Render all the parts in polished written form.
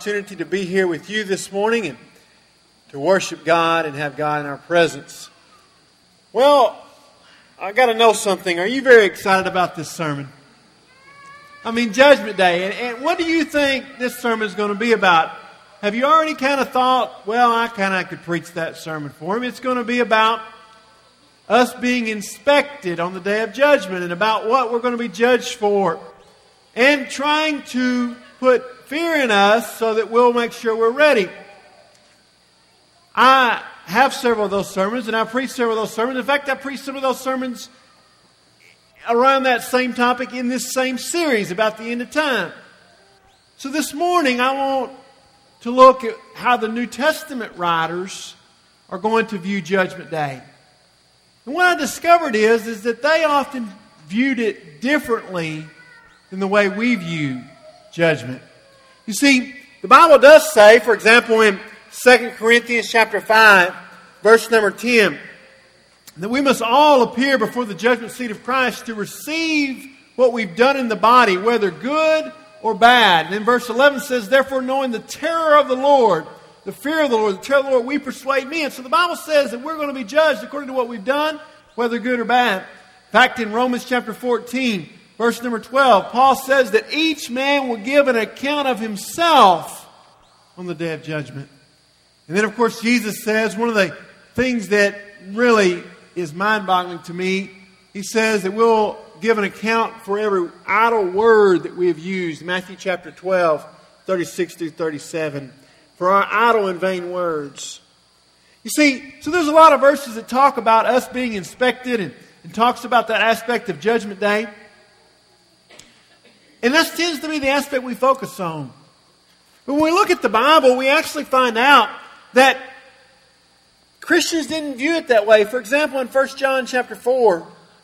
opportunity to be here with you this morning and to worship God and have God in our presence. Well, I got to know something. Are you very excited about this sermon? I mean, Judgment Day. And what do you think this sermon is going to be about? Have you already kind of thought, well, I could preach that sermon for him. It's going to be about us being inspected on the day of judgment and about what we're going to be judged for. And trying to put fear in us so that we'll make sure we're ready. I have several of those sermons, and I've preached several of those sermons. In fact, I preached some of those sermons around that same topic in this same series about the end of time. So this morning, I want to look at how the New Testament writers are going to view Judgment Day. And what I discovered is that they often viewed it differently than the way we view judgment. You see, the Bible does say, for example, in 2 Corinthians chapter 5, verse number 10, that we must all appear before the judgment seat of Christ to receive what we've done in the body, whether good or bad. And then verse 11 says, therefore, knowing the terror of the Lord, the fear of the Lord, the terror of the Lord, we persuade men. So the Bible says that we're going to be judged according to what we've done, whether good or bad. In fact, in Romans chapter 14, verse number 12, Paul says that each man will give an account of himself on the day of judgment. And then, of course, Jesus says, one of the things that really is mind-boggling to me, he says that we'll give an account for every idle word that we have used. Matthew chapter 12, 36 through 37. For our idle and vain words. You see, so there's a lot of verses that talk about us being inspected and talks about that aspect of Judgment Day. And that tends to be the aspect we focus on. But when we look at the Bible, we actually find out that Christians didn't view it that way. For example, in 1 John chapter 4,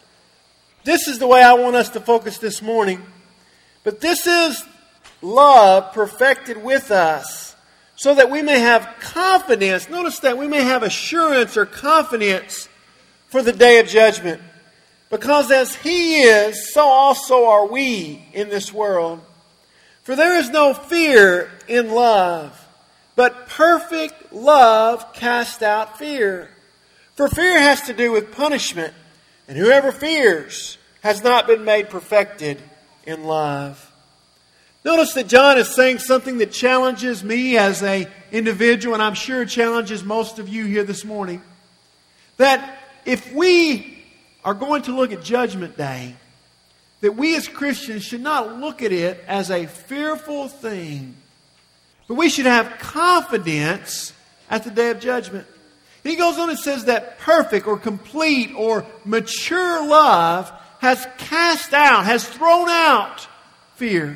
this is the way I want us to focus this morning. But this is love perfected with us, so that we may have confidence. Notice that we may have assurance or confidence for the day of judgment. Because as He is, so also are we in this world. For there is no fear in love, but perfect love casts out fear. For fear has to do with punishment, and whoever fears has not been made perfected in love. Notice that John is saying something that challenges me as an individual, and I'm sure challenges most of you here this morning. That if we are going to look at Judgment Day, that we as Christians should not look at it as a fearful thing, but we should have confidence at the day of judgment. And he goes on and says that perfect or complete or mature love has cast out, has thrown out fear.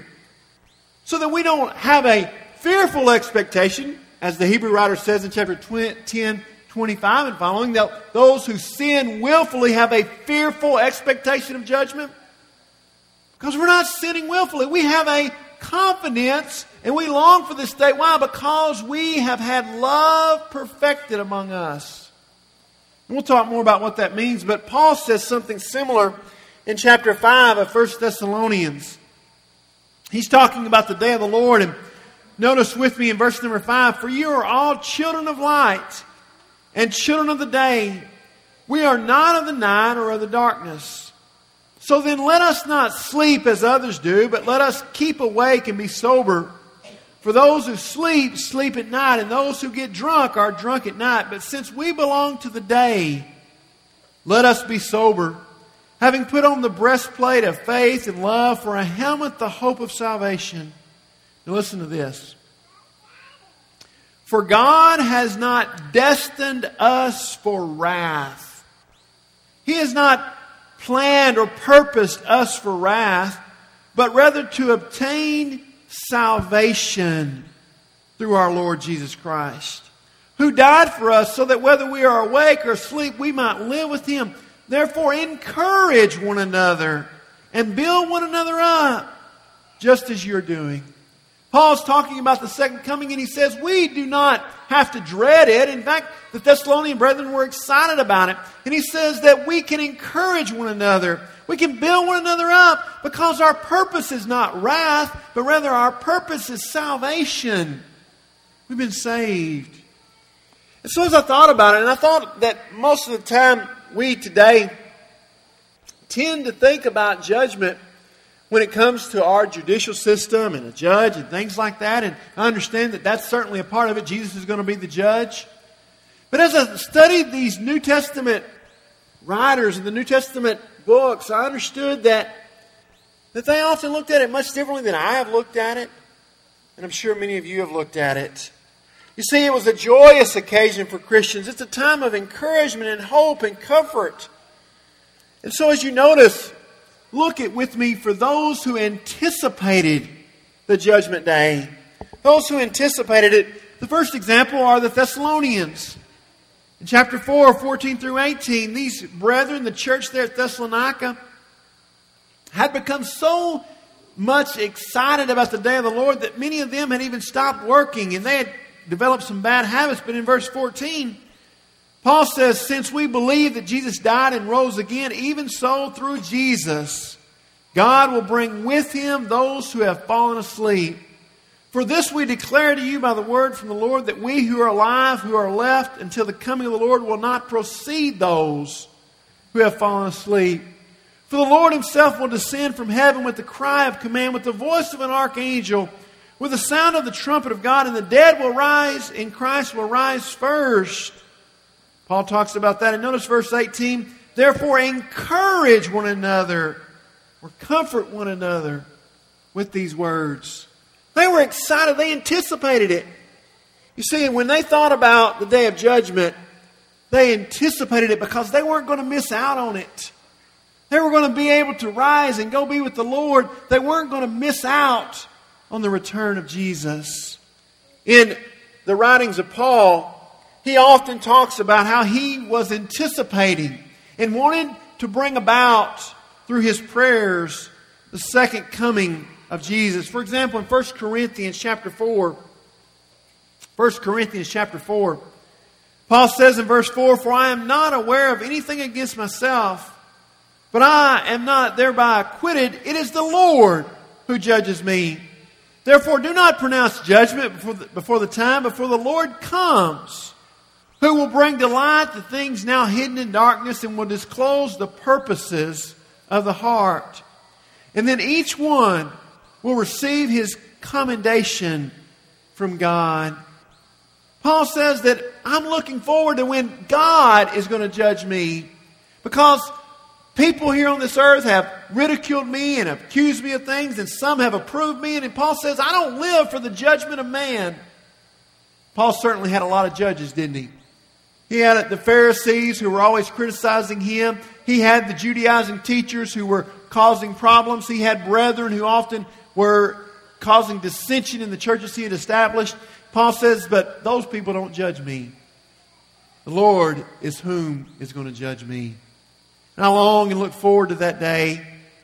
So that we don't have a fearful expectation, as the Hebrew writer says in chapter 10, 25 and following, that those who sin willfully have a fearful expectation of judgment. Because we're not sinning willfully. We have a confidence and we long for this day. Why? Because we have had love perfected among us. And we'll talk more about what that means, but Paul says something similar in chapter 5 of 1 Thessalonians. He's talking about the day of the Lord, and notice with me in verse number 5, for you are all children of light and children of the day. We are not of the night or of the darkness. So then let us not sleep as others do, but let us keep awake and be sober. For those who sleep, sleep at night, and those who get drunk are drunk at night. But since we belong to the day, let us be sober, having put on the breastplate of faith and love, for a helmet the hope of salvation. Now listen to this. For God has not destined us for wrath. He has not planned or purposed us for wrath, but rather to obtain salvation through our Lord Jesus Christ, who died for us so that whether we are awake or asleep, we might live with Him. Therefore, encourage one another and build one another up, just as you're doing. Paul's talking about the second coming, and he says we do not have to dread it. In fact, the Thessalonian brethren were excited about it. And he says that we can encourage one another. We can build one another up because our purpose is not wrath, but rather our purpose is salvation We've been saved. And so as I thought about it, and I thought that most of the time we today tend to think about judgment when it comes to our judicial system and a judge and things like that. And I understand that that's certainly a part of it. Jesus is going to be the judge. But as I studied these New Testament writers and the New Testament books, I understood that they often looked at it much differently than I have looked at it. And I'm sure many of you have looked at it. You see, it was a joyous occasion for Christians. It's a time of encouragement and hope and comfort. And so as you notice, look at with me for those who anticipated the judgment day. Those who anticipated it. The first example are the Thessalonians. In chapter 4, 14 through 18, these brethren, the church there at Thessalonica, had become so much excited about the day of the Lord that many of them had even stopped working, and they had developed some bad habits. But in verse 14, Paul says, since we believe that Jesus died and rose again, even so through Jesus, God will bring with Him those who have fallen asleep. For this we declare to you by the word from the Lord, that we who are alive, who are left until the coming of the Lord, will not precede those who have fallen asleep. For the Lord Himself will descend from heaven with the cry of command, with the voice of an archangel, with the sound of the trumpet of God, and the dead will rise, and Christ will rise first. Paul talks about that. And notice verse 18, therefore encourage one another, or comfort one another with these words. They were excited. They anticipated it. You see, when they thought about the day of judgment, they anticipated it because they weren't going to miss out on it. They were going to be able to rise and go be with the Lord. They weren't going to miss out on the return of Jesus. In the writings of Paul, he often talks about how he was anticipating and wanted to bring about, through his prayers, the second coming of Jesus. For example, in 1 Corinthians chapter 4, Paul says in verse 4, for I am not aware of anything against myself, but I am not thereby acquitted. It is the Lord who judges me. Therefore, do not pronounce judgment before the time, before the Lord comes, who will bring to light the things now hidden in darkness and will disclose the purposes of the heart. And then each one will receive his commendation from God. Paul says that I'm looking forward to when God is going to judge me, because people here on this earth have ridiculed me and accused me of things, and some have approved me. And Paul says, I don't live for the judgment of man. Paul certainly had a lot of judges, didn't he? He had the Pharisees who were always criticizing him. He had the Judaizing teachers who were causing problems. He had brethren who often were causing dissension in the churches he had established. Paul says, but those people don't judge me. The Lord is whom is going to judge me. And I long and look forward to that day.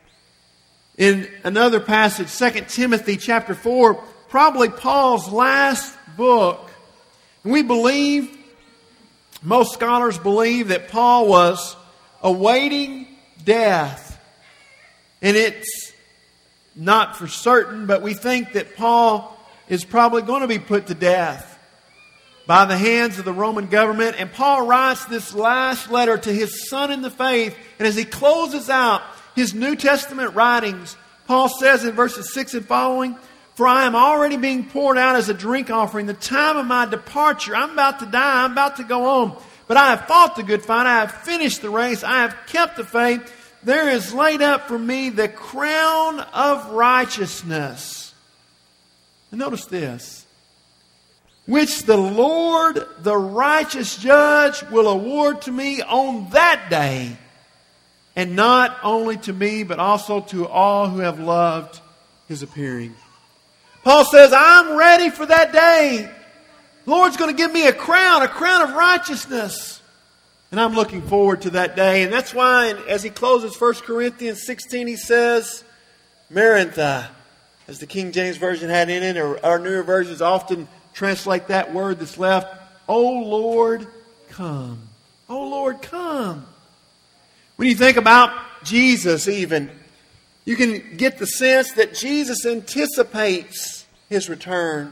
In another passage, 2 Timothy chapter 4, probably Paul's last book. And we believe, most scholars believe, that Paul was awaiting death. And it's not for certain, but we think that Paul is probably going to be put to death by the hands of the Roman government. And Paul writes this last letter to his son in the faith. And as he closes out his New Testament writings, Paul says in verses 6 and following, for I am already being poured out as a drink offering. The time of my departure, I'm about to die, I'm about to go on. But I have fought the good fight, I have finished the race, I have kept the faith. There is laid up for me the crown of righteousness. And notice this. Which the Lord, the righteous judge, will award to me on that day. And not only to me, but also to all who have loved His appearing. Paul says, I'm ready for that day. The Lord's going to give me a crown of righteousness. And I'm looking forward to that day. And that's why, as he closes 1 Corinthians 16, he says, Maranatha, as the King James Version had in it, or our newer versions often translate that word that's left, O Lord, come. O Lord, come. When you think about Jesus even, you can get the sense that Jesus anticipates His return.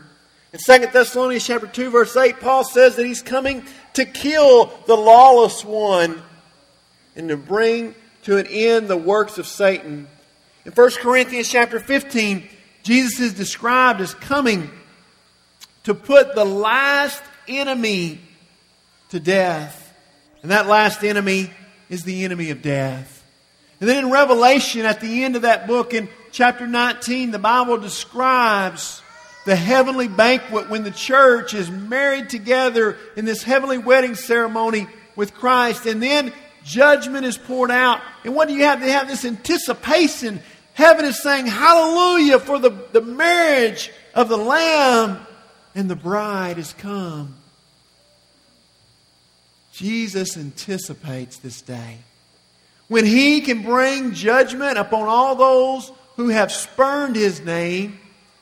In 2 Thessalonians chapter 2, verse 8, Paul says that he's coming to kill the lawless one and to bring to an end the works of Satan. In 1 Corinthians chapter 15, Jesus is described as coming to put the last enemy to death. And that last enemy is the enemy of death. And then in Revelation, at the end of that book, in chapter 19, the Bible describes the heavenly banquet when the church is married together in this heavenly wedding ceremony with Christ. And then judgment is poured out. And what do you have? They have this anticipation. Heaven is saying, hallelujah, for the marriage of the Lamb and the bride has come. Jesus anticipates this day when He can bring judgment upon all those who have spurned His name,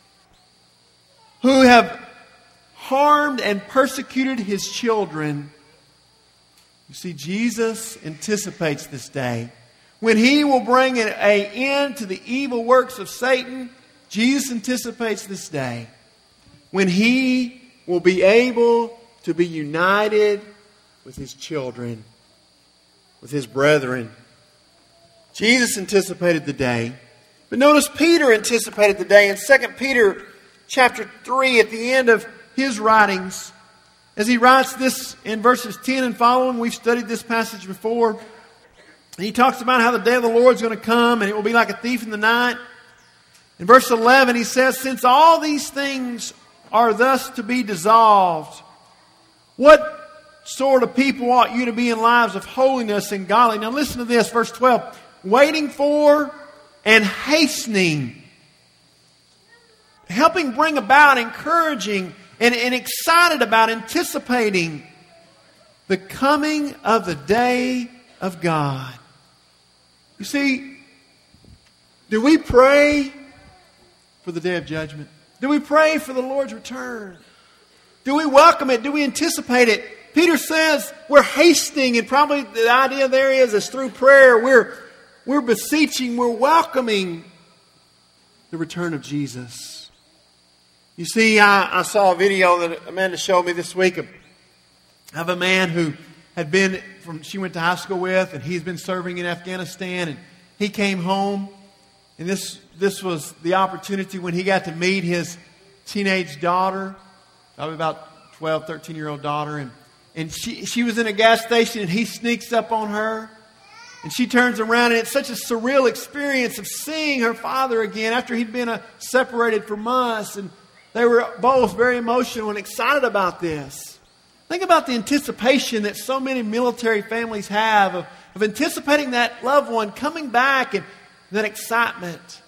who have harmed and persecuted His children. You see, Jesus anticipates this day when He will bring an end to the evil works of Satan. Jesus anticipates this day when He will be able to be united with His children, with His brethren. Jesus anticipated the day. But notice Peter anticipated the day in 2 Peter chapter 3 at the end of his writings. As he writes this in verses 10 and following, we've studied this passage before. And he talks about how the day of the Lord is going to come and it will be like a thief in the night. In verse 11 he says, since all these things are thus to be dissolved, what sort of people ought you to be in lives of holiness and godliness? Now listen to this, verse 12. Waiting for and hastening, helping bring about, encouraging, and excited about, anticipating the coming of the day of God. You see, do we pray for the day of judgment? Do we pray for the Lord's return? Do we welcome it? Do we anticipate it? Peter says we're hastening, and probably the idea there is through prayer we're beseeching, we're welcoming the return of Jesus. You see, I saw a video that Amanda showed me this week of a man who had been she went to high school with, and he's been serving in Afghanistan, and he came home, and this was the opportunity when he got to meet his teenage daughter, probably about 12, 13-year-old daughter, and she was in a gas station, and he sneaks up on her. And she turns around, and it's such a surreal experience of seeing her father again after he'd been separated for months. And they were both very emotional and excited about this. Think about the anticipation that so many military families have of anticipating that loved one coming back and that excitement.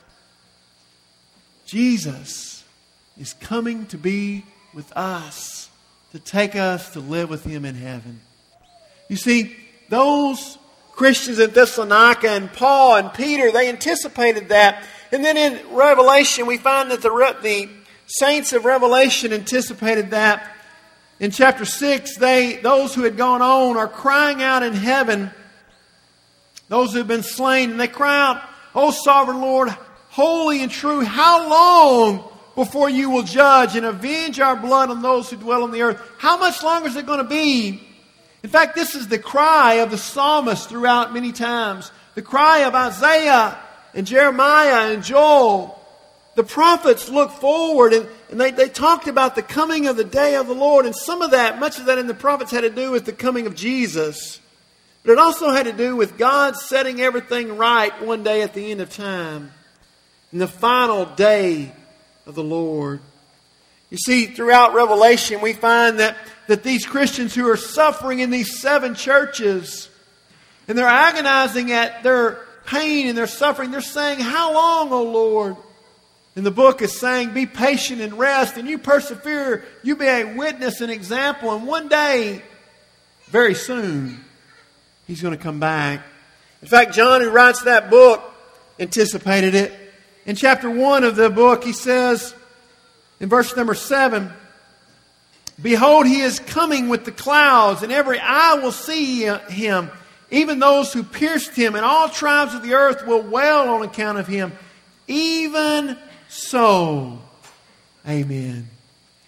Jesus is coming to be with us, to take us to live with Him in heaven. You see, those Christians in Thessalonica and Paul and Peter, they anticipated that. And then in Revelation, we find that the saints of Revelation anticipated that. In chapter 6, those who had gone on are crying out in heaven, those who have been slain, and they cry out, O sovereign Lord, holy and true, how long before you will judge and avenge our blood on those who dwell on the earth? How much longer is it going to be? In fact, this is the cry of the psalmist throughout many times. The cry of Isaiah and Jeremiah and Joel. The prophets looked forward and they talked about the coming of the day of the Lord. And much of that in the prophets had to do with the coming of Jesus. But it also had to do with God setting everything right one day at the end of time. In the final day of the Lord. You see, throughout Revelation, we find that these Christians who are suffering in these 7 churches, and they're agonizing at their pain and their suffering, they're saying, how long, O Lord? And the book is saying, be patient and rest, and you persevere. You be a witness and example, and one day, very soon, He's going to come back. In fact, John, who writes that book, anticipated it. In chapter 1 of the book, he says, in verse number 7, behold, He is coming with the clouds, and every eye will see Him, even those who pierced Him, and all tribes of the earth will wail on account of Him. Even so, amen.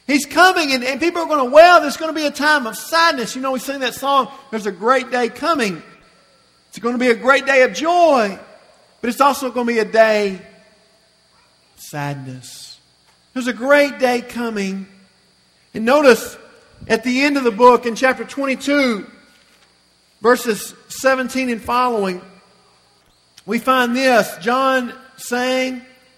He's coming, and people are going to wail. There's going to be a time of sadness. You know, we sing that song, there's a great day coming. It's going to be a great day of joy. But it's also going to be a day of sadness. There's a great day coming. And notice at the end of the book, in chapter 22, verses 17 and following, we find this. John saying,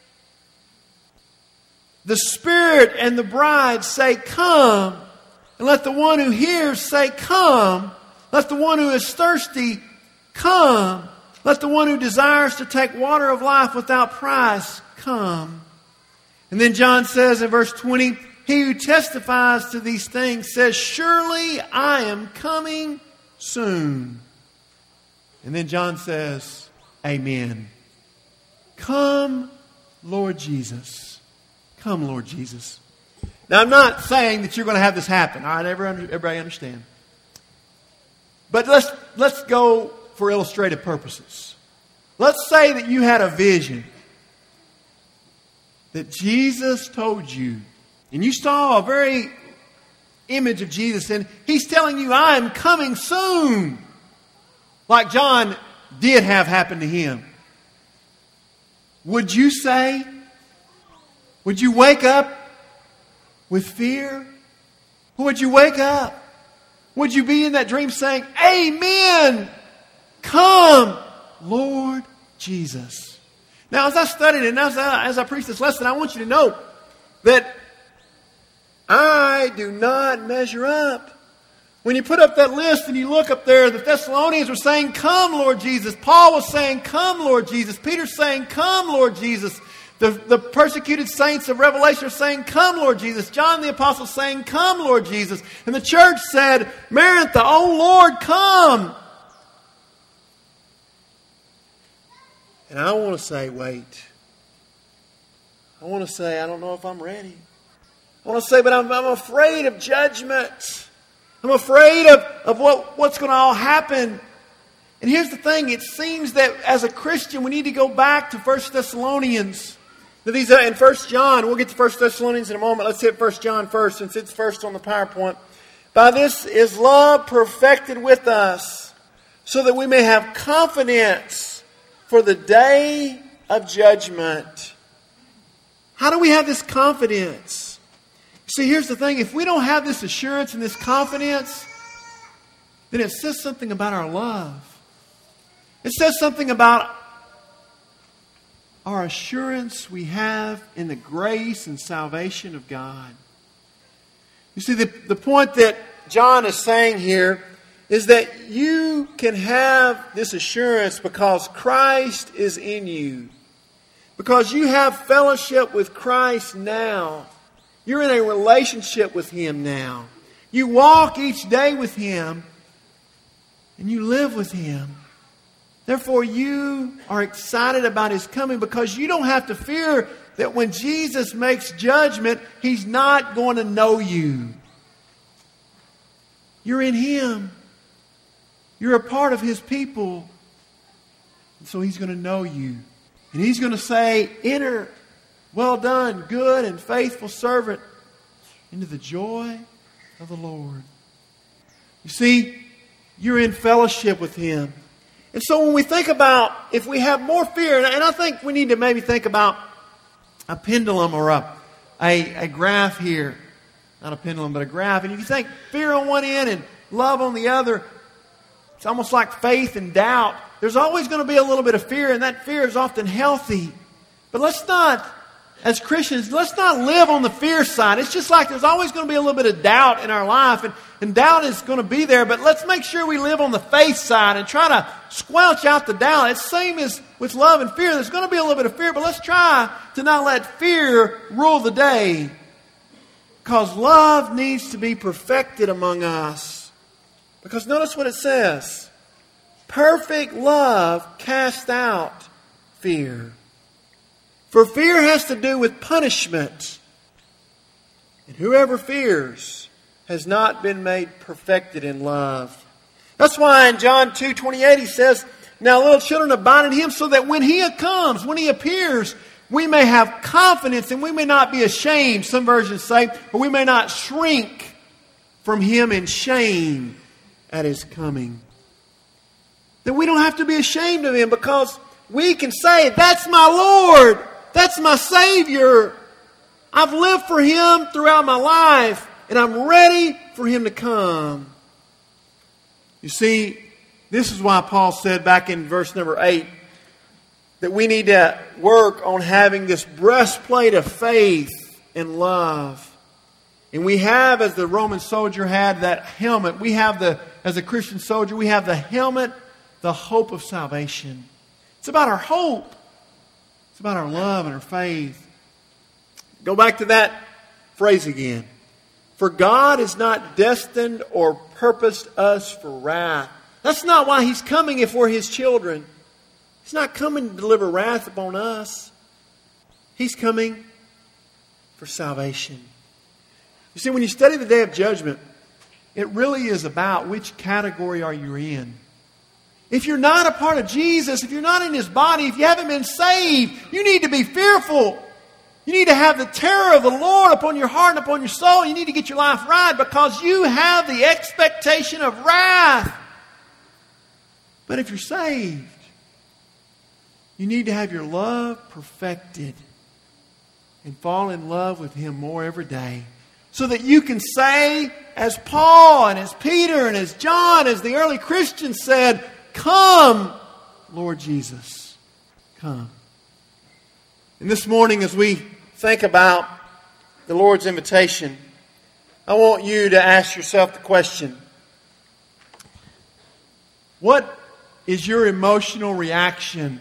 the Spirit and the bride say, come. And let the one who hears say, come. Let the one who is thirsty come. Let the one who desires to take water of life without price come. And then John says in verse 20, he who testifies to these things says, surely I am coming soon. And then John says, amen. Come, Lord Jesus. Come, Lord Jesus. Now, I'm not saying that you're going to have this happen. All right, everybody understand. But let's go for illustrative purposes. Let's say that you had a vision that Jesus told you, and you saw a very image of Jesus, and He's telling you, I am coming soon. Like John did have happen to him. Would you say, would you wake up with fear? Or would you wake up? Would you be in that dream saying, amen, come, Lord Jesus? Now, as I studied and as I preach this lesson, I want you to know that I do not measure up. When you put up that list and you look up there, the Thessalonians were saying, come, Lord Jesus. Paul was saying, come, Lord Jesus. Peter's saying, come, Lord Jesus. The persecuted saints of Revelation are saying, come, Lord Jesus. John the Apostle saying, come, Lord Jesus. And the church said, Maranatha, oh Lord, come. And I want to say, wait. I want to say, I don't know if I'm ready. I want to say, but I'm afraid of judgment. I'm afraid of what's going to all happen. And here's the thing. It seems that as a Christian, we need to go back to 1 Thessalonians. These are in 1 John. We'll get to 1 Thessalonians in a moment. Let's hit 1 John first, since it's first on the PowerPoint. By this is love perfected with us, so that we may have confidence for the day of judgment. How do we have this confidence? See, here's the thing. If we don't have this assurance and this confidence, then it says something about our love. It says something about our assurance we have in the grace and salvation of God. You see, the point that John is saying here is that you can have this assurance because Christ is in you. Because you have fellowship with Christ now. You're in a relationship with Him now. You walk each day with Him and you live with Him. Therefore, you are excited about His coming because you don't have to fear that when Jesus makes judgment, He's not going to know you. You're in Him. You're a part of His people. And so He's going to know you. And He's going to say, enter, well done, good and faithful servant, into the joy of the Lord. You see, you're in fellowship with Him. And so when we think about, if we have more fear, and I think we need to maybe think about a pendulum or a graph here. Not a pendulum, but a graph. And if you think fear on one end and love on the other, it's almost like faith and doubt. There's always going to be a little bit of fear, and that fear is often healthy. But let's not, as Christians, let's not live on the fear side. It's just like there's always going to be a little bit of doubt in our life, and doubt is going to be there, but let's make sure we live on the faith side and try to squelch out the doubt. It's the same as with love and fear. There's going to be a little bit of fear, but let's try to not let fear rule the day. Because love needs to be perfected among us. Because notice what it says. Perfect love casts out fear. For fear has to do with punishment. And whoever fears has not been made perfected in love. That's why in John 2:28 he says, now little children abide in Him so that when He comes, when He appears, we may have confidence and we may not be ashamed, some versions say, or we may not shrink from Him in shame at His coming. That we don't have to be ashamed of Him because we can say, that's my Lord, that's my Savior. I've lived for Him throughout my life and I'm ready for Him to come. You see, this is why Paul said back in verse number 8, that we need to work on having this breastplate of faith and love. And we have, as the Roman soldier had that helmet, we have as a Christian soldier, we have the helmet, the hope of salvation. It's about our hope. It's about our love and our faith. Go back to that phrase again. For God is not destined or purposed us for wrath. That's not why He's coming if we're His children. He's not coming to deliver wrath upon us. He's coming for salvation. You see, when you study the Day of Judgment, it really is about which category are you in. If you're not a part of Jesus, if you're not in His body, if you haven't been saved, you need to be fearful. You need to have the terror of the Lord upon your heart and upon your soul. You need to get your life right because you have the expectation of wrath. But if you're saved, you need to have your love perfected and fall in love with Him more every day so that you can say, as Paul and as Peter and as John, as the early Christians said, come, Lord Jesus, come. And this morning as we think about the Lord's invitation, I want you to ask yourself the question, what is your emotional reaction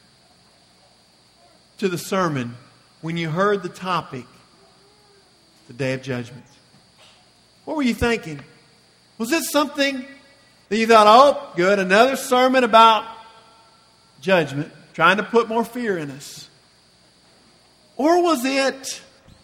to the sermon when you heard the topic, the Day of Judgment? What were you thinking? Was it something that you thought, oh, good, another sermon about judgment, trying to put more fear in us? Or was it,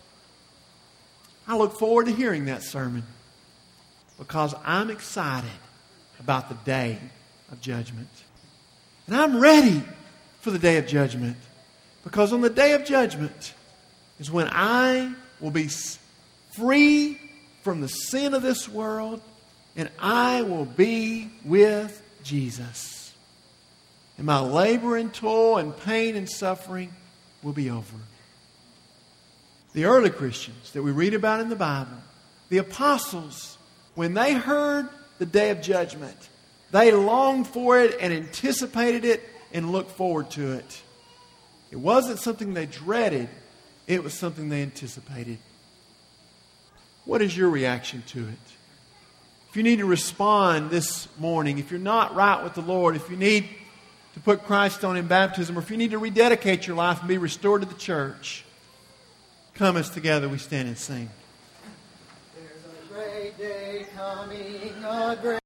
I look forward to hearing that sermon because I'm excited about the Day of Judgment. And I'm ready for the Day of Judgment. Because on the Day of Judgment is when I will be free from the sin of this world and I will be with Jesus. And my labor and toil and pain and suffering will be over. The early Christians that we read about in the Bible, the apostles, when they heard the Day of Judgment, they longed for it and anticipated it and looked forward to it. It wasn't something they dreaded. It was something they anticipated. What is your reaction to it? If you need to respond this morning, if you're not right with the Lord, if you need to put Christ on in baptism, or if you need to rededicate your life and be restored to the church, come as together we stand and sing. There's a great day coming, a great